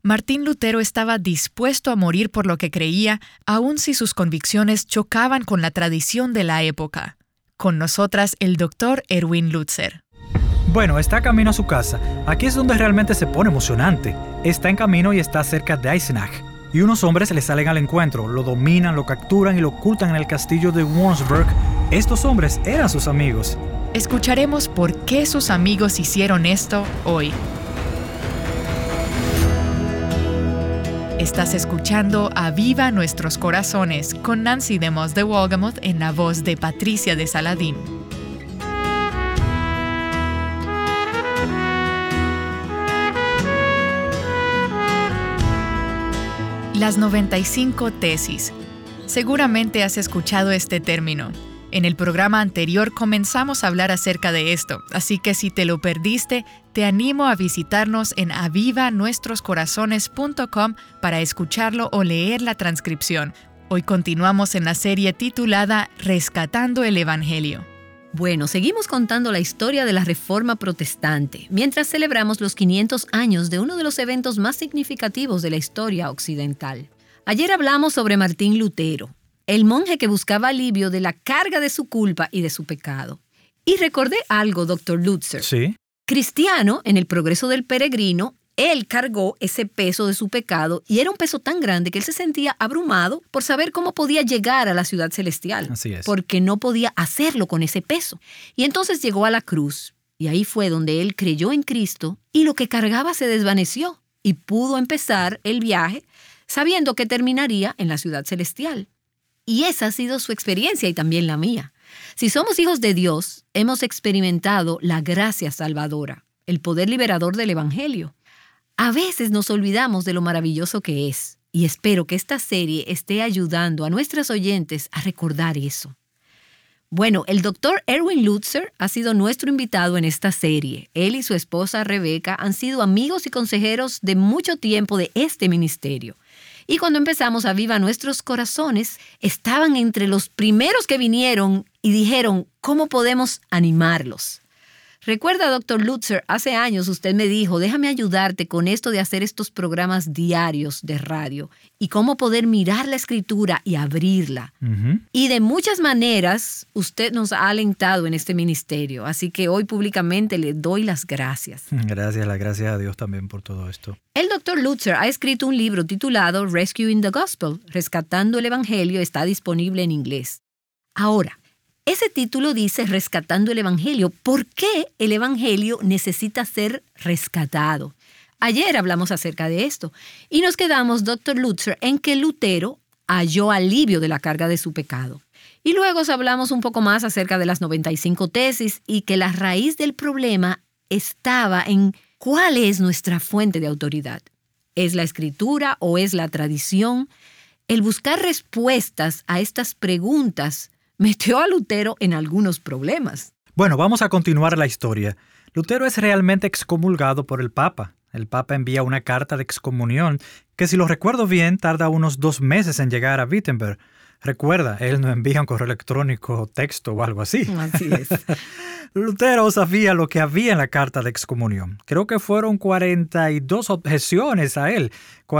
Martín Lutero estaba dispuesto a morir por lo que creía, aun si sus convicciones chocaban con la tradición de la época. Con nosotras, el Dr. Erwin Lutzer. Bueno, está camino a su casa. Aquí es donde realmente se pone emocionante. Está en camino y está cerca de Eisenach. Y unos hombres le salen al encuentro, lo dominan, lo capturan y lo ocultan en el castillo de Warnsburg. Estos hombres eran sus amigos. Escucharemos por qué sus amigos hicieron esto hoy. Estás escuchando Aviva Nuestros Corazones con Nancy DeMoss de Wolgemuth en la voz de Patricia de Saladín. Las 95 tesis. Seguramente has escuchado este término. En el programa anterior comenzamos a hablar acerca de esto, así que si te lo perdiste, te animo a visitarnos en avivanuestroscorazones.com para escucharlo o leer la transcripción. Hoy continuamos en la serie titulada Rescatando el Evangelio. Bueno, seguimos contando la historia de la Reforma Protestante, mientras celebramos los 500 años de uno de los eventos más significativos de la historia occidental. Ayer hablamos sobre Martín Lutero, el monje que buscaba alivio de la carga de su culpa y de su pecado. Y recordé algo, Dr. Lutzer. Sí. Cristiano, en el progreso del peregrino, él cargó ese peso de su pecado y era un peso tan grande que él se sentía abrumado por saber cómo podía llegar a la ciudad celestial. Así es. Porque no podía hacerlo con ese peso. Y entonces llegó a la cruz y ahí fue donde él creyó en Cristo y lo que cargaba se desvaneció y pudo empezar el viaje sabiendo que terminaría en la ciudad celestial. Y esa ha sido su experiencia y también la mía. Si somos hijos de Dios, hemos experimentado la gracia salvadora, el poder liberador del Evangelio. A veces nos olvidamos de lo maravilloso que es, y espero que esta serie esté ayudando a nuestros oyentes a recordar eso. Bueno, el Dr. Erwin Lutzer ha sido nuestro invitado en esta serie. Él y su esposa Rebeca han sido amigos y consejeros de mucho tiempo de este ministerio. Y cuando empezamos Aviva Nuestros Corazones, estaban entre los primeros que vinieron y dijeron, ¿cómo podemos animarlos? Recuerda, Dr. Lutzer, hace años usted me dijo, déjame ayudarte con esto de hacer estos programas diarios de radio y cómo poder mirar la Escritura y abrirla. Y de muchas maneras, usted nos ha alentado en este ministerio, así que hoy públicamente le doy las gracias. Gracias a Dios también por todo esto. El Dr. Lutzer ha escrito un libro titulado Rescuing the Gospel, Rescatando el Evangelio, está disponible en inglés. Ahora, ese título dice Rescatando el Evangelio. ¿Por qué el Evangelio necesita ser rescatado? Ayer hablamos acerca de esto y nos quedamos, Dr. Lutzer, en que Lutero halló alivio de la carga de su pecado. Y luego hablamos un poco más acerca de las 95 tesis y que la raíz del problema estaba en cuál es nuestra fuente de autoridad. ¿Es la Escritura o es la tradición? El buscar respuestas a estas preguntas metió a Lutero en algunos problemas. Bueno, vamos a continuar la historia. Lutero es realmente excomulgado por el Papa. El Papa envía una carta de excomunión que, si lo recuerdo bien, tarda unos 2 meses en llegar a Wittenberg. Recuerda, él no envía un correo electrónico, texto o algo así. Así es. Lutero sabía lo que había en la carta de excomunión. Creo que fueron 42 objeciones a él,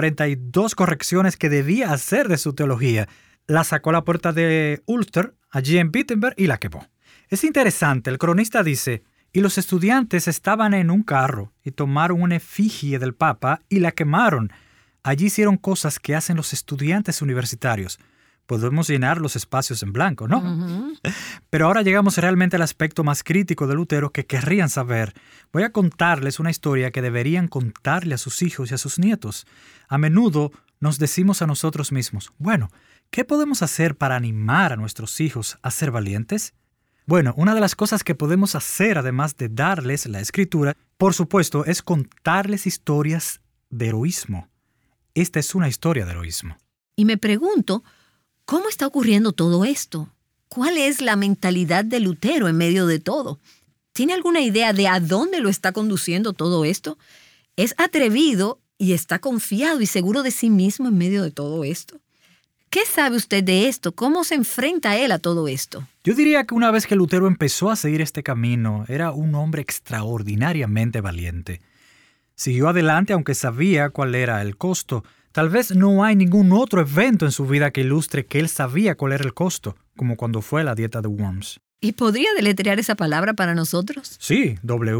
42 correcciones que debía hacer de su teología. La sacó a la puerta de Ulster, allí en Wittenberg, y la quemó. Es interesante, el cronista dice, y los estudiantes estaban en un carro y tomaron una efigie del Papa y la quemaron. Allí hicieron cosas que hacen los estudiantes universitarios. Podemos llenar los espacios en blanco, ¿no? Uh-huh. Pero ahora llegamos realmente al aspecto más crítico de Lutero que querrían saber. Voy a contarles una historia que deberían contarle a sus hijos y a sus nietos. A menudo nos decimos a nosotros mismos, bueno, ¿qué podemos hacer para animar a nuestros hijos a ser valientes? Bueno, una de las cosas que podemos hacer, además de darles la Escritura, por supuesto, es contarles historias de heroísmo. Esta es una historia de heroísmo. Y me pregunto, ¿cómo está ocurriendo todo esto? ¿Cuál es la mentalidad de Lutero en medio de todo? ¿Tiene alguna idea de a dónde lo está conduciendo todo esto? ¿Es atrevido y está confiado y seguro de sí mismo en medio de todo esto? ¿Qué sabe usted de esto? ¿Cómo se enfrenta él a todo esto? Yo diría que una vez que Lutero empezó a seguir este camino, era un hombre extraordinariamente valiente. Siguió adelante aunque sabía cuál era el costo. Tal vez no hay ningún otro evento en su vida que ilustre que él sabía cuál era el costo, como cuando fue la dieta de Worms. ¿Y podría deletrear esa palabra para nosotros? Sí,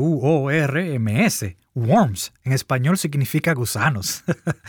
W-O-R-M-S, Worms. En español significa gusanos.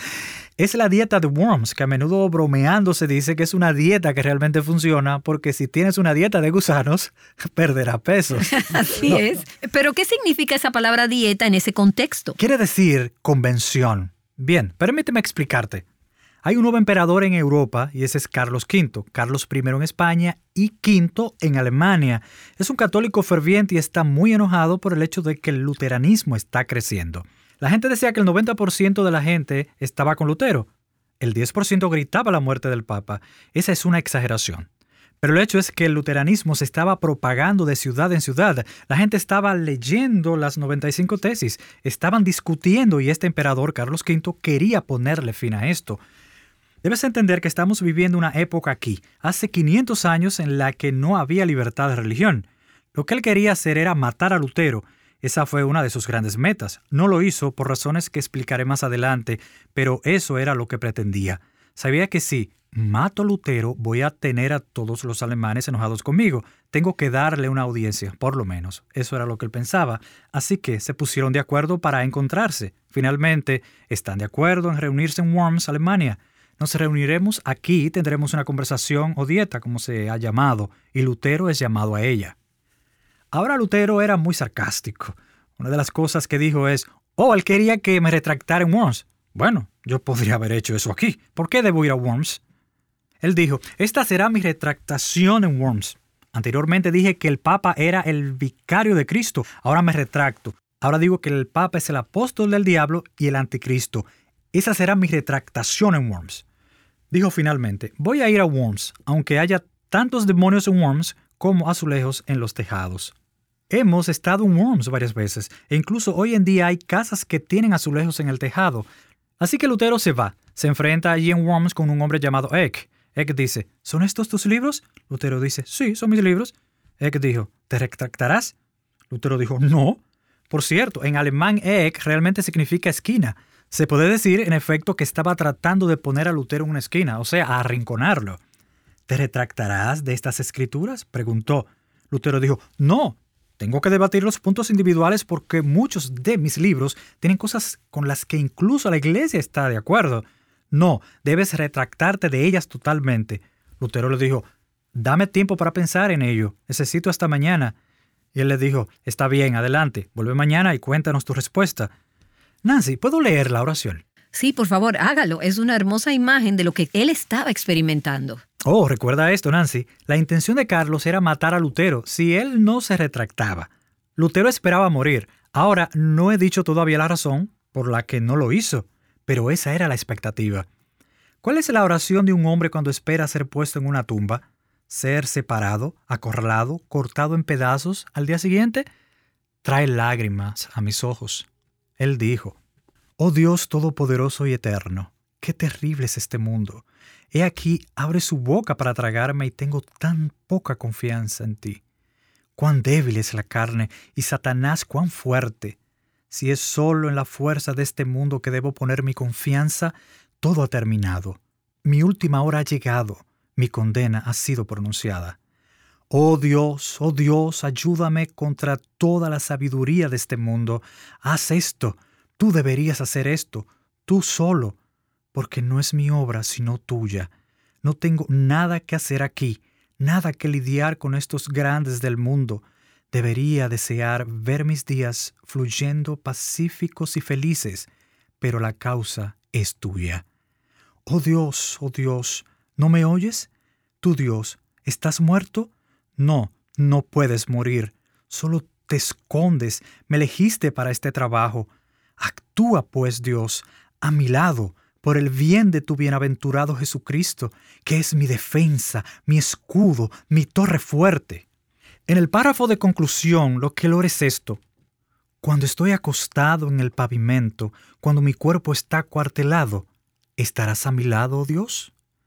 Es la dieta de Worms, que a menudo bromeando se dice que es una dieta que realmente funciona, porque si tienes una dieta de gusanos, perderá peso. Así es. Pero ¿qué significa esa palabra dieta en ese contexto? Quiere decir convención. Bien, permíteme explicarte. Hay un nuevo emperador en Europa y ese es Carlos V. Carlos I en España y V en Alemania. Es un católico ferviente y está muy enojado por el hecho de que el luteranismo está creciendo. La gente decía que el 90% de la gente estaba con Lutero. El 10% gritaba la muerte del Papa. Esa es una exageración. Pero el hecho es que el luteranismo se estaba propagando de ciudad en ciudad. La gente estaba leyendo las 95 tesis, estaban discutiendo y este emperador Carlos V quería ponerle fin a esto. Debes entender que estamos viviendo una época aquí, hace 500 años en la que no había libertad de religión. Lo que él quería hacer era matar a Lutero. Esa fue una de sus grandes metas. No lo hizo por razones que explicaré más adelante, pero eso era lo que pretendía. Sabía que si mato a Lutero, voy a tener a todos los alemanes enojados conmigo. Tengo que darle una audiencia, por lo menos. Eso era lo que él pensaba. Así que se pusieron de acuerdo para encontrarse. Finalmente, están de acuerdo en reunirse en Worms, Alemania. Nos reuniremos aquí y tendremos una conversación o dieta, como se ha llamado, y Lutero es llamado a ella. Ahora Lutero era muy sarcástico. Una de las cosas que dijo es, él quería que me retractara en Worms. Bueno, yo podría haber hecho eso aquí. ¿Por qué debo ir a Worms? Él dijo, esta será mi retractación en Worms. Anteriormente dije que el Papa era el vicario de Cristo. Ahora me retracto. Ahora digo que el Papa es el apóstol del diablo y el anticristo. Esa será mi retractación en Worms. Dijo finalmente, voy a ir a Worms, aunque haya tantos demonios en Worms como azulejos en los tejados. Hemos estado en Worms varias veces, e incluso hoy en día hay casas que tienen azulejos en el tejado. Así que Lutero se va. Se enfrenta allí en Worms con un hombre llamado Eck. Eck dice, ¿son estos tus libros? Lutero dice, sí, son mis libros. Eck dijo, ¿te retractarás? Lutero dijo, no. Por cierto, en alemán Eck realmente significa esquina. Se puede decir, en efecto, que estaba tratando de poner a Lutero en una esquina, o sea, a arrinconarlo. ¿Te retractarás de estas escrituras?, preguntó. Lutero dijo, no. Tengo que debatir los puntos individuales porque muchos de mis libros tienen cosas con las que incluso la iglesia está de acuerdo. No, debes retractarte de ellas totalmente. Lutero le dijo, dame tiempo para pensar en ello. Necesito hasta mañana. Y él le dijo, está bien, adelante. Vuelve mañana y cuéntanos tu respuesta. Nancy, ¿puedo leer la oración? Sí, por favor, hágalo. Es una hermosa imagen de lo que él estaba experimentando. Recuerda esto, Nancy. La intención de Carlos era matar a Lutero si él no se retractaba. Lutero esperaba morir. Ahora, no he dicho todavía la razón por la que no lo hizo, pero esa era la expectativa. ¿Cuál es la oración de un hombre cuando espera ser puesto en una tumba? ¿Ser separado, acorralado, cortado en pedazos al día siguiente? Trae lágrimas a mis ojos. Él dijo, oh Dios todopoderoso y eterno, qué terrible es este mundo. He aquí, abre su boca para tragarme y tengo tan poca confianza en ti. Cuán débil es la carne y Satanás cuán fuerte. Si es solo en la fuerza de este mundo que debo poner mi confianza, todo ha terminado. Mi última hora ha llegado. Mi condena ha sido pronunciada. Oh Dios, ayúdame contra toda la sabiduría de este mundo. Haz esto. Tú deberías hacer esto. Tú solo. Porque no es mi obra, sino tuya. No tengo nada que hacer aquí, nada que lidiar con estos grandes del mundo. Debería desear ver mis días fluyendo pacíficos y felices, pero la causa es tuya. Oh Dios, ¿no me oyes? Tú, Dios, ¿estás muerto? No, no puedes morir. Solo te escondes. Me elegiste para este trabajo. Actúa, pues, Dios, a mi lado, por el bien de tu bienaventurado Jesucristo, que es mi defensa, mi escudo, mi torre fuerte. En el párrafo de conclusión, lo que logra es esto. Cuando estoy acostado en el pavimento, cuando mi cuerpo está acuartelado, ¿estarás a mi lado, oh Dios?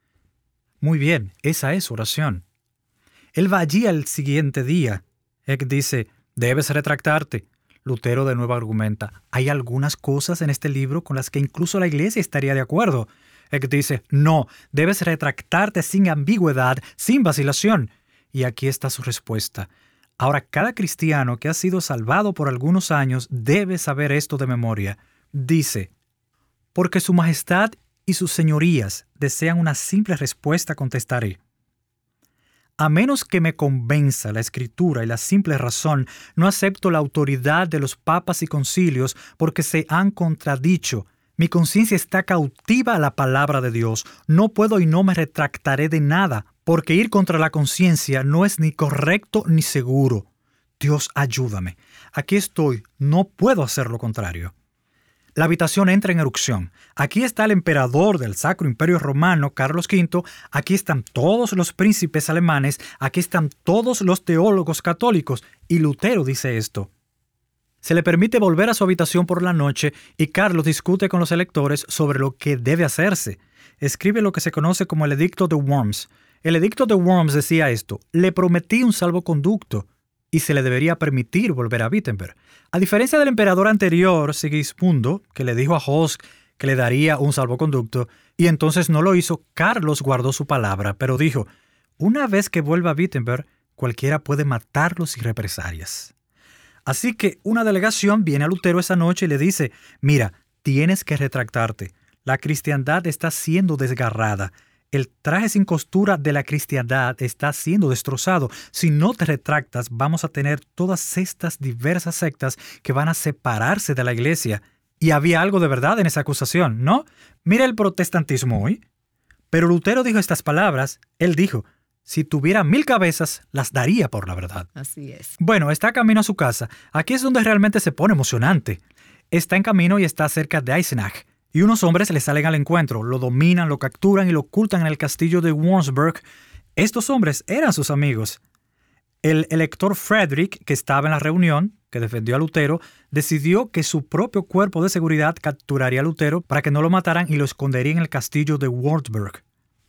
Muy bien, esa es oración. Él va allí al siguiente día. Eck dice, debes retractarte. Lutero de nuevo argumenta, hay algunas cosas en este libro con las que incluso la Iglesia estaría de acuerdo. El que dice, no, debes retractarte sin ambigüedad, sin vacilación. Y aquí está su respuesta. Ahora, cada cristiano que ha sido salvado por algunos años debe saber esto de memoria. Dice, porque su majestad y sus señorías desean una simple respuesta, contestaré. A menos que me convenza la Escritura y la simple razón, no acepto la autoridad de los papas y concilios porque se han contradicho. Mi conciencia está cautiva a la palabra de Dios. No puedo y no me retractaré de nada, porque ir contra la conciencia no es ni correcto ni seguro. Dios, ayúdame. Aquí estoy. No puedo hacer lo contrario. La habitación entra en erupción. Aquí está el emperador del Sacro Imperio Romano, Carlos V. Aquí están todos los príncipes alemanes. Aquí están todos los teólogos católicos. Y Lutero dice esto. Se le permite volver a su habitación por la noche y Carlos discute con los electores sobre lo que debe hacerse. Escribe lo que se conoce como el Edicto de Worms. El Edicto de Worms decía esto. Le prometí un salvoconducto y se le debería permitir volver a Wittenberg. A diferencia del emperador anterior, Sigismundo, que le dijo a Huss que le daría un salvoconducto, y entonces no lo hizo, Carlos guardó su palabra, pero dijo, una vez que vuelva a Wittenberg, cualquiera puede matarlo sin represalias. Así que una delegación viene a Lutero esa noche y le dice, mira, tienes que retractarte. La cristiandad está siendo desgarrada. El traje sin costura de la cristiandad está siendo destrozado. Si no te retractas, vamos a tener todas estas diversas sectas que van a separarse de la iglesia. Y había algo de verdad en esa acusación, ¿no? Mira el protestantismo hoy. Pero Lutero dijo estas palabras. Él dijo, si tuviera 1000 cabezas, las daría por la verdad. Así es. Bueno, está camino a su casa. Aquí es donde realmente se pone emocionante. Está en camino y está cerca de Eisenach. Y unos hombres le salen al encuentro, lo dominan, lo capturan y lo ocultan en el castillo de Warnsburg. Estos hombres eran sus amigos. El elector Frederick, que estaba en la reunión, que defendió a Lutero, decidió que su propio cuerpo de seguridad capturaría a Lutero para que no lo mataran y lo escondería en el castillo de Wartburg.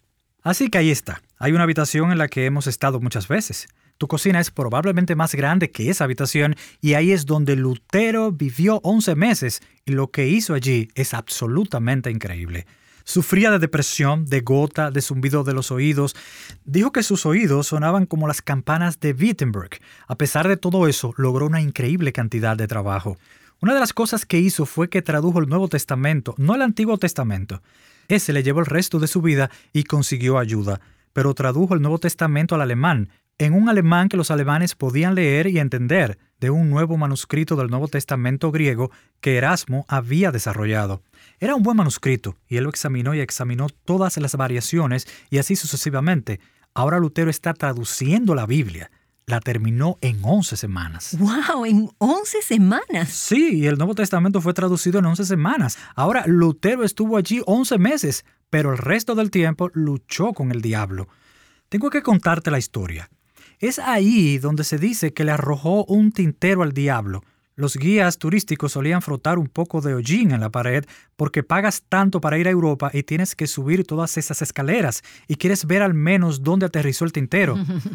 Así que ahí está. Hay una habitación en la que hemos estado muchas veces. Tu cocina es probablemente más grande que esa habitación y ahí es donde Lutero vivió 11 meses y lo que hizo allí es absolutamente increíble. Sufría de depresión, de gota, de zumbido de los oídos. Dijo que sus oídos sonaban como las campanas de Wittenberg. A pesar de todo eso, logró una increíble cantidad de trabajo. Una de las cosas que hizo fue que tradujo el Nuevo Testamento, no el Antiguo Testamento. Ese le llevó el resto de su vida y consiguió ayuda, pero tradujo el Nuevo Testamento al alemán, en un alemán que los alemanes podían leer y entender, de un nuevo manuscrito del Nuevo Testamento griego que Erasmo había desarrollado. Era un buen manuscrito, y él lo examinó y examinó todas las variaciones, y así sucesivamente. Ahora Lutero está traduciendo la Biblia. La terminó en 11 semanas. ¡Wow! ¿En 11 semanas? Sí, y el Nuevo Testamento fue traducido en 11 semanas. Ahora, Lutero estuvo allí 11 meses, pero el resto del tiempo luchó con el diablo. Tengo que contarte la historia. Es ahí donde se dice que le arrojó un tintero al diablo. Los guías turísticos solían frotar un poco de hollín en la pared porque pagas tanto para ir a Europa y tienes que subir todas esas escaleras y quieres ver al menos dónde aterrizó el tintero.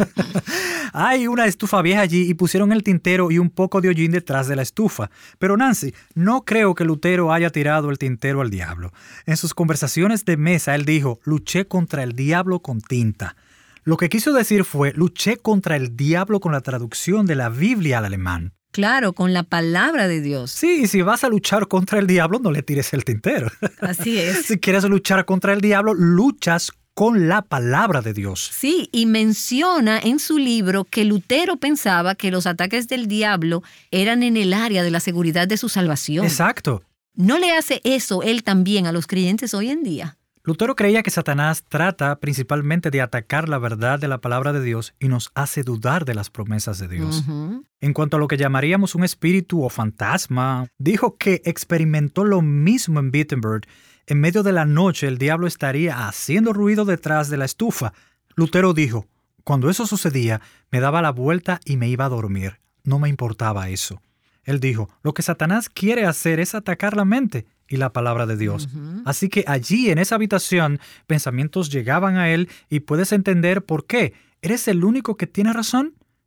Hay una estufa vieja allí y pusieron el tintero y un poco de hollín detrás de la estufa. Pero Nancy, no creo que Lutero haya tirado el tintero al diablo. En sus conversaciones de mesa él dijo, luché contra el diablo con tinta. Lo que quiso decir fue, luché contra el diablo con la traducción de la Biblia al alemán. Claro, con la palabra de Dios. Sí, y si vas a luchar contra el diablo, no le tires el tintero. Así es. Si quieres luchar contra el diablo, luchas con la palabra de Dios. Sí, y menciona en su libro que Lutero pensaba que los ataques del diablo eran en el área de la seguridad de su salvación. Exacto. ¿No le hace eso él también a los creyentes hoy en día? Lutero creía que Satanás trata principalmente de atacar la verdad de la palabra de Dios y nos hace dudar de las promesas de Dios. En cuanto a lo que llamaríamos un espíritu o fantasma, dijo que experimentó lo mismo en Wittenberg. En medio de la noche el diablo estaría haciendo ruido detrás de la estufa. Lutero dijo, cuando eso sucedía, me daba la vuelta y me iba a dormir. No me importaba eso. Él dijo, lo que Satanás quiere hacer es atacar la mente y la palabra de Dios. Así que allí, en esa habitación, pensamientos llegaban a él y puedes entender por qué. ¿Eres el único que tiene razón?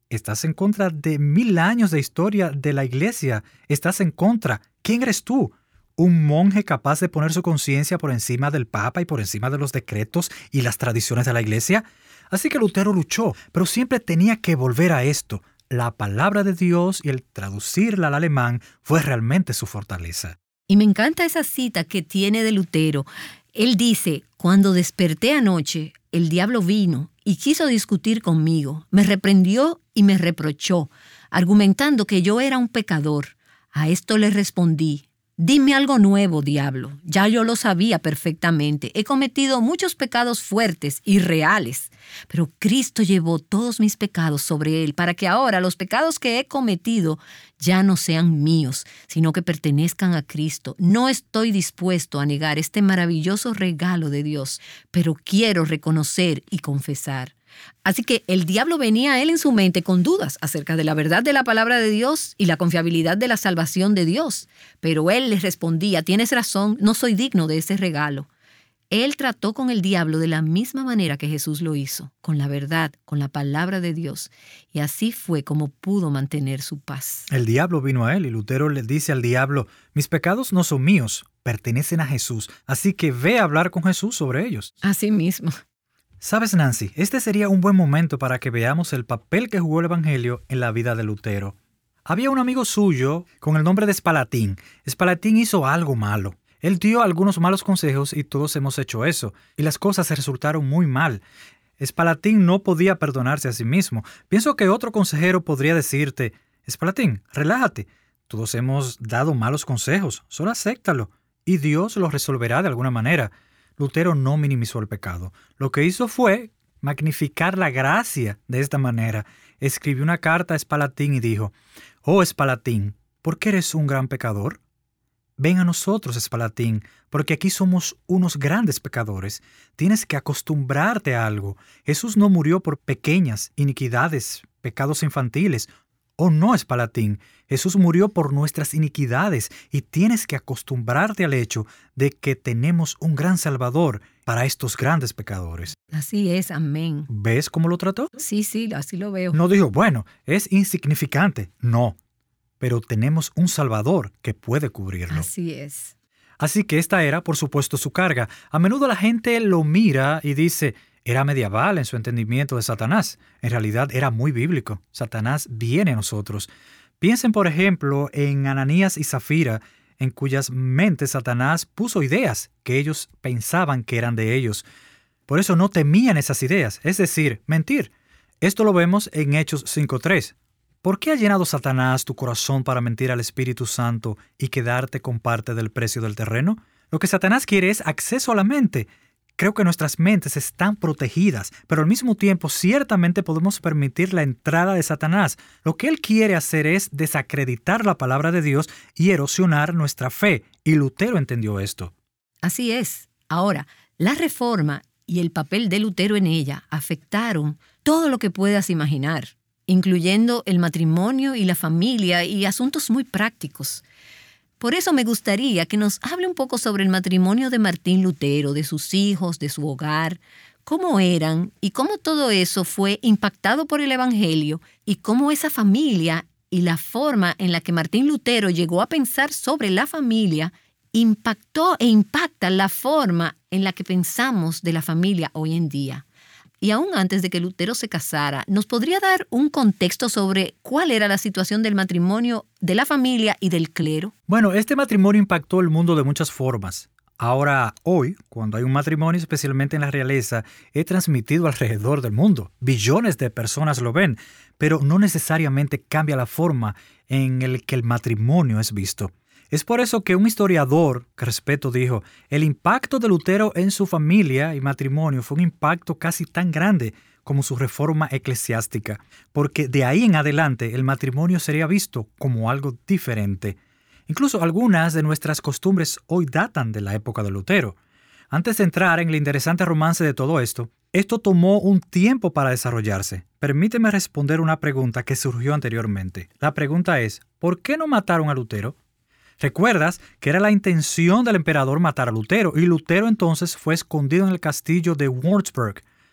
Estás en contra de 1000 años de historia de la Iglesia. Estás en contra. ¿Quién eres tú? ¿Un monje capaz de poner su conciencia por encima del Papa y por encima de los decretos y las tradiciones de la Iglesia? Así que Lutero luchó, pero siempre tenía que volver a esto. La palabra de Dios y el traducirla al alemán fue realmente su fortaleza. Y me encanta esa cita que tiene de Lutero. Él dice, cuando desperté anoche, el diablo vino y quiso discutir conmigo. Me reprendió y me reprochó, argumentando que yo era un pecador. A esto le respondí, dime algo nuevo, diablo. Ya yo lo sabía perfectamente. He cometido muchos pecados fuertes y reales, pero Cristo llevó todos mis pecados sobre él para que ahora los pecados que he cometido ya no sean míos, sino que pertenezcan a Cristo. No estoy dispuesto a negar este maravilloso regalo de Dios, pero quiero reconocer y confesar. Así que el diablo venía a él en su mente con dudas acerca de la verdad de la palabra de Dios y la confiabilidad de la salvación de Dios. Pero él les respondía, tienes razón, no soy digno de ese regalo. Él trató con el diablo de la misma manera que Jesús lo hizo, con la verdad, con la palabra de Dios. Y así fue como pudo mantener su paz. El diablo vino a él y Lutero le dice al diablo, mis pecados no son míos, pertenecen a Jesús, así que ve a hablar con Jesús sobre ellos. Así mismo. ¿Sabes, Nancy? Este sería un buen momento para que veamos el papel que jugó el Evangelio en la vida de Lutero. Había un amigo suyo con el nombre de Spalatín. Spalatín hizo algo malo. Él dio algunos malos consejos y todos hemos hecho eso, y las cosas se resultaron muy mal. Spalatín no podía perdonarse a sí mismo. Pienso que otro consejero podría decirte, Spalatín, relájate. Todos hemos dado malos consejos, solo acéptalo, y Dios lo resolverá de alguna manera. Lutero no minimizó el pecado. Lo que hizo fue magnificar la gracia de esta manera. Escribió una carta a Spalatín y dijo, «Oh, Spalatín, ¿por qué eres un gran pecador? Ven a nosotros, Spalatín, porque aquí somos unos grandes pecadores. Tienes que acostumbrarte a algo. Jesús no murió por pequeñas iniquidades, pecados infantiles. Oh no, Spalatín, Jesús murió por nuestras iniquidades y tienes que acostumbrarte al hecho de que tenemos un gran Salvador para estos grandes pecadores». Así es, amén. ¿Ves cómo lo trató? Sí, así lo veo. No dijo, bueno, es insignificante. No, pero tenemos un Salvador que puede cubrirlo. Así es. Así que esta era, por supuesto, su carga. A menudo la gente lo mira y dice, era medieval en su entendimiento de Satanás. En realidad era muy bíblico. Satanás viene a nosotros. Piensen, por ejemplo, en Ananías y Zafira, en cuyas mentes Satanás puso ideas que ellos pensaban que eran de ellos. Por eso no temían esas ideas, es decir, mentir. Esto lo vemos en Hechos 5:3. ¿Por qué ha llenado Satanás tu corazón para mentir al Espíritu Santo y quedarte con parte del precio del terreno? Lo que Satanás quiere es acceso a la mente. Creo que nuestras mentes están protegidas, pero al mismo tiempo ciertamente podemos permitir la entrada de Satanás. Lo que él quiere hacer es desacreditar la palabra de Dios y erosionar nuestra fe, y Lutero entendió esto. Así es. Ahora, la Reforma y el papel de Lutero en ella afectaron todo lo que puedas imaginar, incluyendo el matrimonio y la familia y asuntos muy prácticos. Por eso me gustaría que nos hable un poco sobre el matrimonio de Martín Lutero, de sus hijos, de su hogar, cómo eran y cómo todo eso fue impactado por el Evangelio y cómo esa familia y la forma en la que Martín Lutero llegó a pensar sobre la familia impactó e impacta la forma en la que pensamos de la familia hoy en día. Y aún antes de que Lutero se casara, ¿nos podría dar un contexto sobre cuál era la situación del matrimonio, de la familia y del clero? Bueno, este matrimonio impactó el mundo de muchas formas. Ahora, hoy, cuando hay un matrimonio, especialmente en la realeza, es transmitido alrededor del mundo. Billones de personas lo ven, pero no necesariamente cambia la forma en la que el matrimonio es visto. Es por eso que un historiador que respeto dijo, el impacto de Lutero en su familia y matrimonio fue un impacto casi tan grande como su reforma eclesiástica, porque de ahí en adelante el matrimonio sería visto como algo diferente. Incluso algunas de nuestras costumbres hoy datan de la época de Lutero. Antes de entrar en el interesante romance de todo esto tomó un tiempo para desarrollarse. Permíteme responder una pregunta que surgió anteriormente. La pregunta es, ¿por qué no mataron a Lutero? ¿Recuerdas que era la intención del emperador matar a Lutero y Lutero entonces fue escondido en el castillo de Würzburg?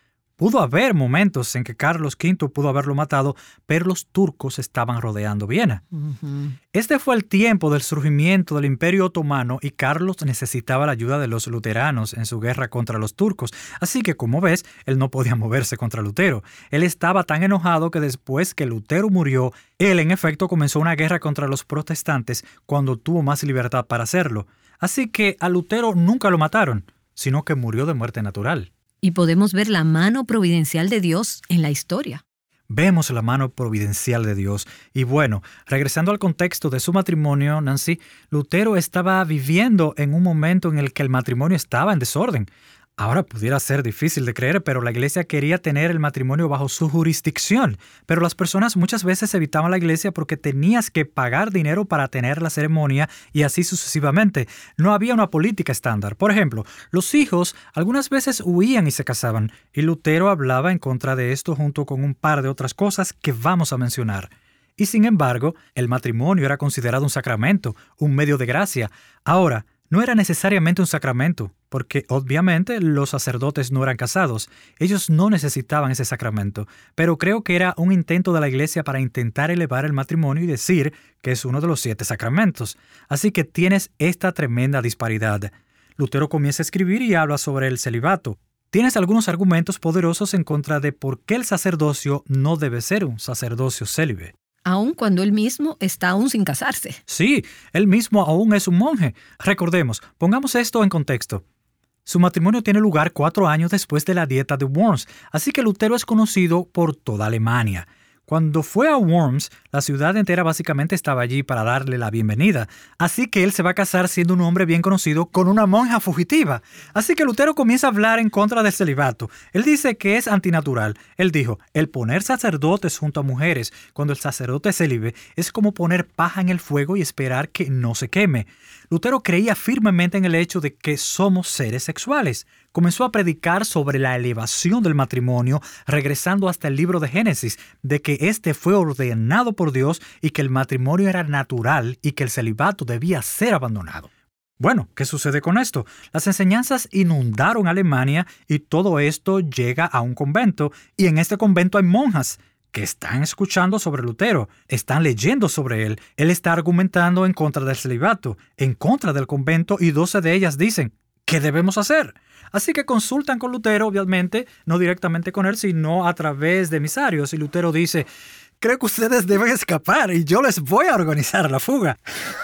Pudo haber momentos en que Carlos V pudo haberlo matado, pero los turcos estaban rodeando Viena. Este fue el tiempo del surgimiento del Imperio Otomano y Carlos necesitaba la ayuda de los luteranos en su guerra contra los turcos. Así que, como ves, él no podía moverse contra Lutero. Él estaba tan enojado que después que Lutero murió, él en efecto comenzó una guerra contra los protestantes cuando tuvo más libertad para hacerlo. Así que a Lutero nunca lo mataron, sino que murió de muerte natural. Y podemos ver la mano providencial de Dios en la historia. Vemos la mano providencial de Dios. Y bueno, regresando al contexto de su matrimonio, Nancy, Lutero estaba viviendo en un momento en el que el matrimonio estaba en desorden. Ahora pudiera ser difícil de creer, pero la iglesia quería tener el matrimonio bajo su jurisdicción. Pero las personas muchas veces evitaban la iglesia porque tenías que pagar dinero para tener la ceremonia y así sucesivamente. No había una política estándar. Por ejemplo, los hijos algunas veces huían y se casaban, y Lutero hablaba en contra de esto junto con un par de otras cosas que vamos a mencionar. Y sin embargo, el matrimonio era considerado un sacramento, un medio de gracia. Ahora, no era necesariamente un sacramento, porque obviamente los sacerdotes no eran casados. Ellos no necesitaban ese sacramento, pero creo que era un intento de la iglesia para intentar elevar el matrimonio y decir que es uno de los 7 sacramentos. Así que tienes esta tremenda disparidad. Lutero comienza a escribir y habla sobre el celibato. Tienes algunos argumentos poderosos en contra de por qué el sacerdocio no debe ser un sacerdocio célibe. Aun cuando él mismo está aún sin casarse. Sí, él mismo aún es un monje. Recordemos, pongamos esto en contexto. Su matrimonio tiene lugar 4 años después de la Dieta de Worms, así que Lutero es conocido por toda Alemania. Cuando fue a Worms, la ciudad entera básicamente estaba allí para darle la bienvenida. Así que él se va a casar siendo un hombre bien conocido con una monja fugitiva. Así que Lutero comienza a hablar en contra del celibato. Él dice que es antinatural. Él dijo, el poner sacerdotes junto a mujeres cuando el sacerdote es célibe es como poner paja en el fuego y esperar que no se queme. Lutero creía firmemente en el hecho de que somos seres sexuales. Comenzó a predicar sobre la elevación del matrimonio, regresando hasta el libro de Génesis, de que éste fue ordenado por Dios y que el matrimonio era natural y que el celibato debía ser abandonado. Bueno, ¿qué sucede con esto? Las enseñanzas inundaron Alemania y todo esto llega a un convento, y en este convento hay monjas que están escuchando sobre Lutero, están leyendo sobre él. Él está argumentando en contra del celibato, en contra del convento, y 12 de ellas dicen, ¿qué debemos hacer? Así que consultan con Lutero, obviamente, no directamente con él, sino a través de emisarios. Y Lutero dice, creo que ustedes deben escapar y yo les voy a organizar la fuga.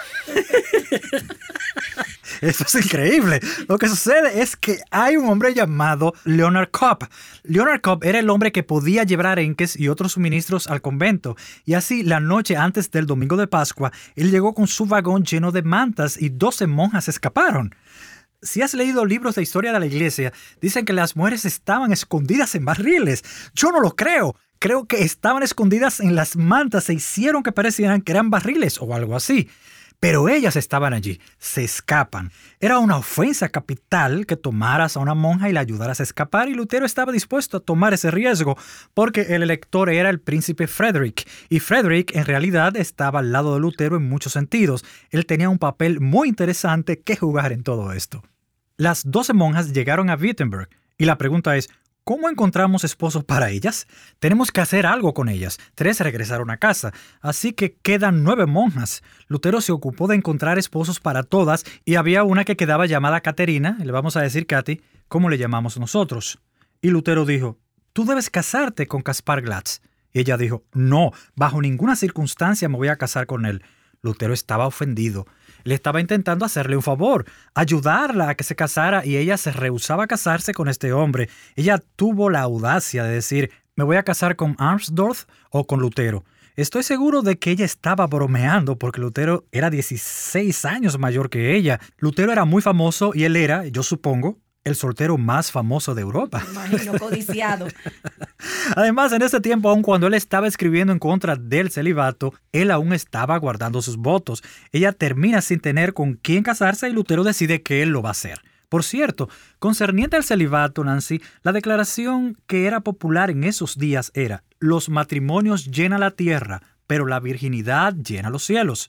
Eso es increíble. Lo que sucede es que hay un hombre llamado Leonard Kopp. Leonard Kopp era el hombre que podía llevar arenques y otros suministros al convento. Y así, la noche antes del domingo de Pascua, él llegó con su vagón lleno de mantas y 12 monjas escaparon. Si has leído libros de historia de la iglesia, dicen que las mujeres estaban escondidas en barriles. Yo no lo creo. Creo que estaban escondidas en las mantas, se hicieron que parecieran que eran barriles o algo así. Pero ellas estaban allí, se escapan. Era una ofensa capital que tomaras a una monja y la ayudaras a escapar, y Lutero estaba dispuesto a tomar ese riesgo porque el elector era el príncipe Frederick, y Frederick en realidad estaba al lado de Lutero en muchos sentidos. Él tenía un papel muy interesante que jugar en todo esto. Las 12 monjas llegaron a Wittenberg, y la pregunta es, ¿cómo encontramos esposos para ellas? Tenemos que hacer algo con ellas. 3 regresaron a casa, así que quedan 9 monjas. Lutero se ocupó de encontrar esposos para todas y había una que quedaba llamada Caterina, le vamos a decir Katy, ¿cómo le llamamos nosotros? Y Lutero dijo, tú debes casarte con Caspar Glatz. Y ella dijo, no, bajo ninguna circunstancia me voy a casar con él. Lutero estaba ofendido. Le estaba intentando hacerle un favor, ayudarla a que se casara, y ella se rehusaba a casarse con este hombre. Ella tuvo la audacia de decir, me voy a casar con Arnsdorf o con Lutero. Estoy seguro de que ella estaba bromeando porque Lutero era 16 años mayor que ella. Lutero era muy famoso y él era, yo supongo, el soltero más famoso de Europa. Me imagino, codiciado. Además, en ese tiempo, aun cuando él estaba escribiendo en contra del celibato, él aún estaba guardando sus votos. Ella termina sin tener con quién casarse y Lutero decide que él lo va a hacer. Por cierto, concerniente al celibato, Nancy, la declaración que era popular en esos días era: los matrimonios llenan la tierra, pero la virginidad llena los cielos.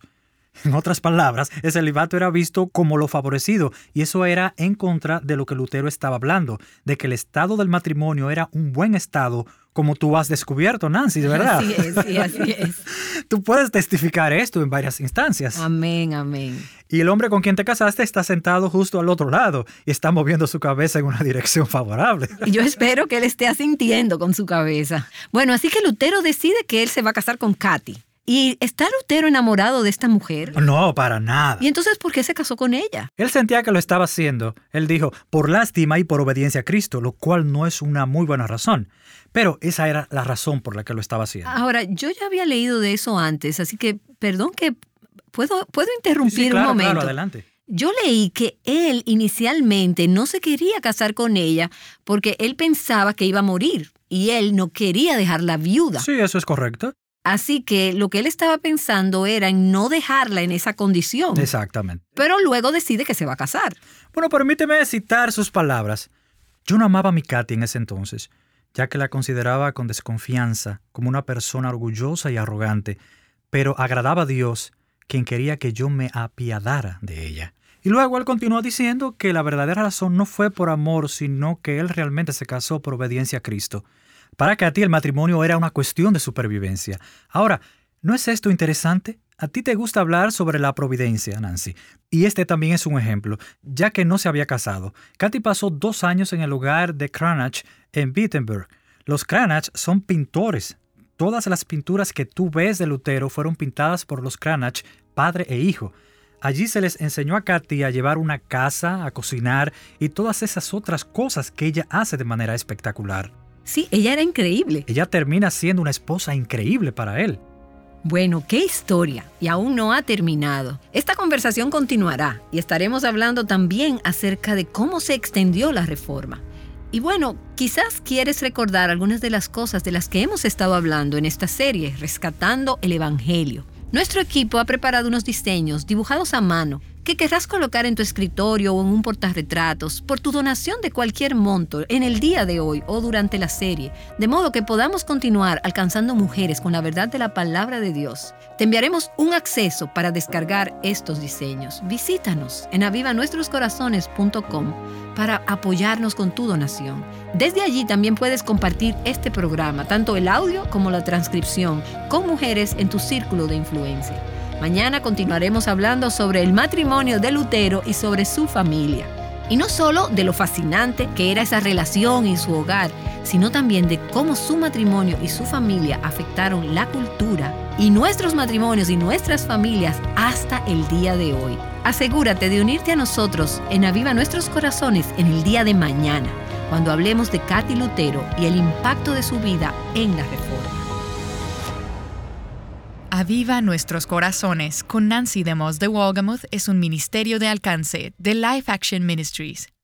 En otras palabras, el celibato era visto como lo favorecido, y eso era en contra de lo que Lutero estaba hablando, de que el estado del matrimonio era un buen estado, como tú has descubierto, Nancy, ¿de verdad? Así es, sí, así es. Tú puedes testificar esto en varias instancias. Amén, amén. Y el hombre con quien te casaste está sentado justo al otro lado y está moviendo su cabeza en una dirección favorable. Y yo espero que él esté asintiendo con su cabeza. Bueno, así que Lutero decide que él se va a casar con Katy. ¿Y está Lutero enamorado de esta mujer? No, para nada. ¿Y entonces por qué se casó con ella? Él sentía que lo estaba haciendo. Él dijo, por lástima y por obediencia a Cristo, lo cual no es una muy buena razón. Pero esa era la razón por la que lo estaba haciendo. Ahora, yo ya había leído de eso antes, así que perdón que puedo interrumpir Sí, claro, un momento. Claro, adelante. Yo leí que él inicialmente no se quería casar con ella porque él pensaba que iba a morir y él no quería dejarla viuda. Sí, eso es correcto. Así que lo que él estaba pensando era en no dejarla en esa condición. Exactamente. Pero luego decide que se va a casar. Bueno, permíteme citar sus palabras. Yo no amaba a mi Katy en ese entonces, ya que la consideraba con desconfianza, como una persona orgullosa y arrogante, pero agradaba a Dios, quien quería que yo me apiadara de ella. Y luego él continuó diciendo que la verdadera razón no fue por amor, sino que él realmente se casó por obediencia a Cristo. Para Katy el matrimonio era una cuestión de supervivencia. Ahora, ¿no es esto interesante? A ti te gusta hablar sobre la providencia, Nancy. Y este también es un ejemplo, ya que no se había casado. Katy pasó 2 años en el hogar de Cranach en Wittenberg. Los Cranach son pintores. Todas las pinturas que tú ves de Lutero fueron pintadas por los Cranach, padre e hijo. Allí se les enseñó a Katy a llevar una casa, a cocinar y todas esas otras cosas que ella hace de manera espectacular. Sí, ella era increíble. Ella termina siendo una esposa increíble para él. Bueno, qué historia, y aún no ha terminado. Esta conversación continuará y estaremos hablando también acerca de cómo se extendió la Reforma. Y bueno, quizás quieres recordar algunas de las cosas de las que hemos estado hablando en esta serie, Rescatando el Evangelio. Nuestro equipo ha preparado unos diseños dibujados a mano que querrás colocar en tu escritorio o en un portarretratos por tu donación de cualquier monto en el día de hoy o durante la serie, de modo que podamos continuar alcanzando mujeres con la verdad de la palabra de Dios. Te enviaremos un acceso para descargar estos diseños. Visítanos en avivanuestroscorazones.com para apoyarnos con tu donación. Desde allí también puedes compartir este programa, tanto el audio como la transcripción, con mujeres en tu círculo de influencia. Mañana continuaremos hablando sobre el matrimonio de Lutero y sobre su familia. Y no solo de lo fascinante que era esa relación y su hogar, sino también de cómo su matrimonio y su familia afectaron la cultura y nuestros matrimonios y nuestras familias hasta el día de hoy. Asegúrate de unirte a nosotros en Aviva Nuestros Corazones en el día de mañana, cuando hablemos de Katy Lutero y el impacto de su vida en la Reforma. Aviva Nuestros Corazones con Nancy DeMoss de Wolgemuth es un ministerio de alcance de Life Action Ministries.